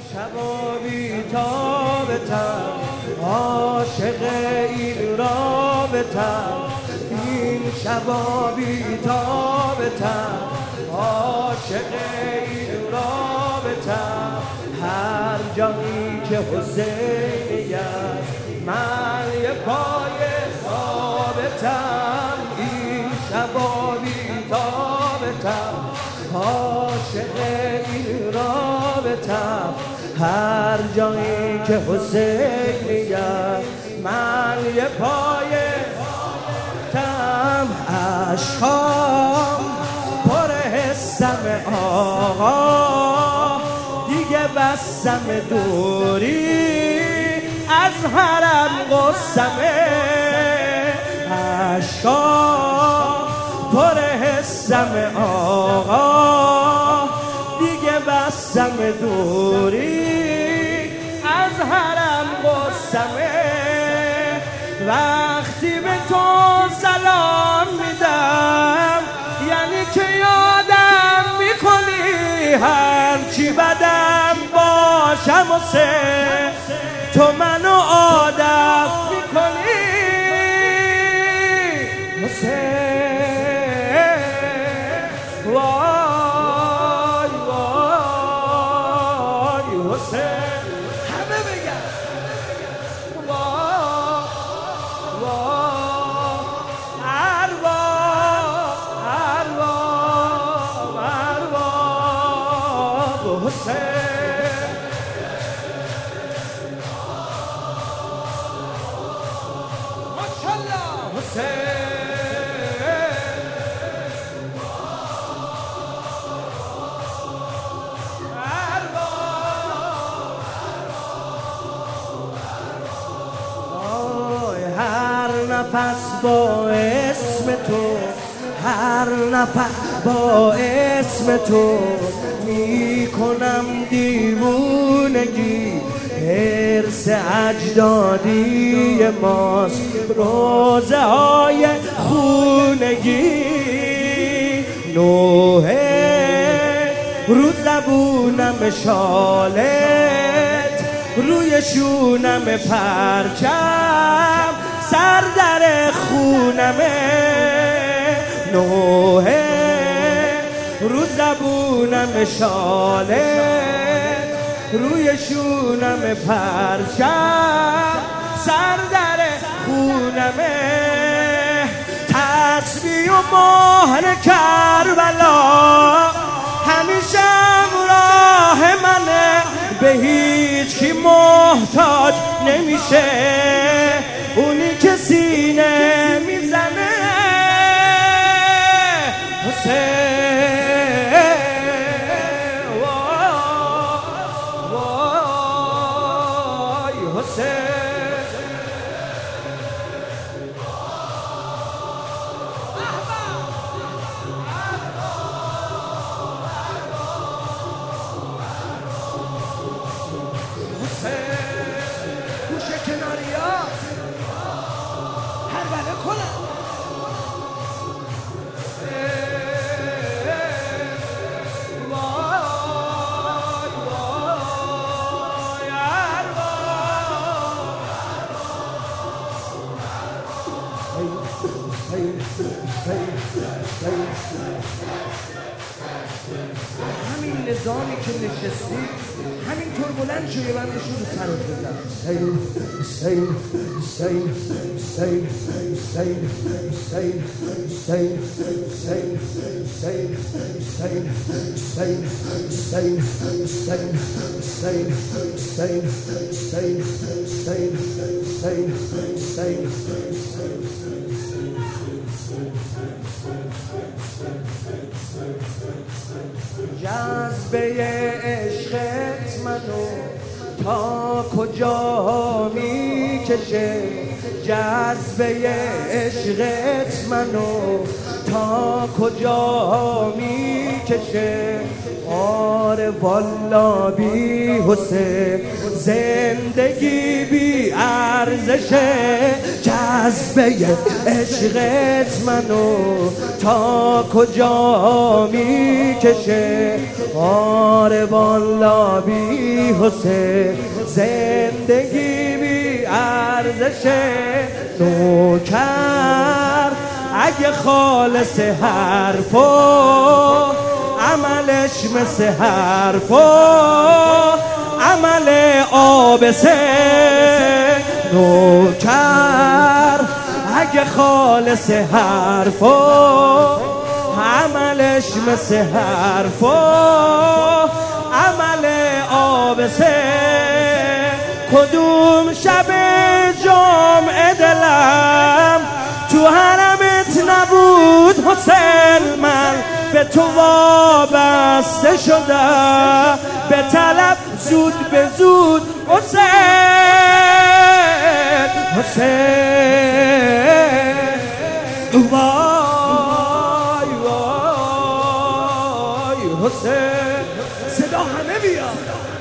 شبا بی‌تابتم عاشق این رابطم، این شبا بی‌تابتم عاشق این رابطم. هر جایی که حسینی است من یه پای ثابتم، این شبا بی‌تابتم عاشق این رابطم. هر جایی که حسینی است من یه پای ثابتم. عشقام پر حسم آقا، دیگه بستم دوری از حرم قسمه. عشقام پر حسم آقا، دیگه بستم دوری از حرم قسمه. وقتی به تو سلام میدم یعنی که یادم میکنی هرچی بدم باشم حسین، تو منو آدم میکنی حسین. وای وای حسین، همه بگن وای وای. ارواح ارواح ارواح حسین. ماشاءالله حسین. نفس با اسم تو، هر نفس با اسم تو میکنم دیوونگی. حرص اجدادی ماست روزه های خونگی. نوحه رو زبونم شالت، روی شونم پرچم، سر در خونمه. نوحه رو زبونم شالت، روی شونم پرچم، سر در خونمه. تسبیح و مهر کربلا همیشه همراه منه، به هیچ کی محتاج نمیشه، اونی که سینه میزنه حسین. وای وای حسین. گوشه کناری ها هر بله کنم. وای وای همین نظامی که نشستی همینطور بلند شو، یه بندشون رو سرت بزن. حسین حسین حسین حسین حسین حسین حسین حسین حسین حسین حسین حسین حسین حسین حسین حسین حسین حسین. جذبه عشقت منو تا کجا میکشه، جذبه عشقت منو تا کجا میکشه. آره والا بی حسین زندگی بی ارزشه، جذبه عشقت منو تا کجا میکشه آره والا بی حسین زندگی بی ارزشه نوکر اگه خالص حرفو عملش مثل حرفو عمل آبسه نوکر اگه خالص حرفو عملش مثل حرفو عمل آبسه کدوم شب جمعه دلم تو حرمت نبود حسین من به تو وابسته شدم به طلب زود به زود حسین حسین وای وای حسین صدا همه بیاد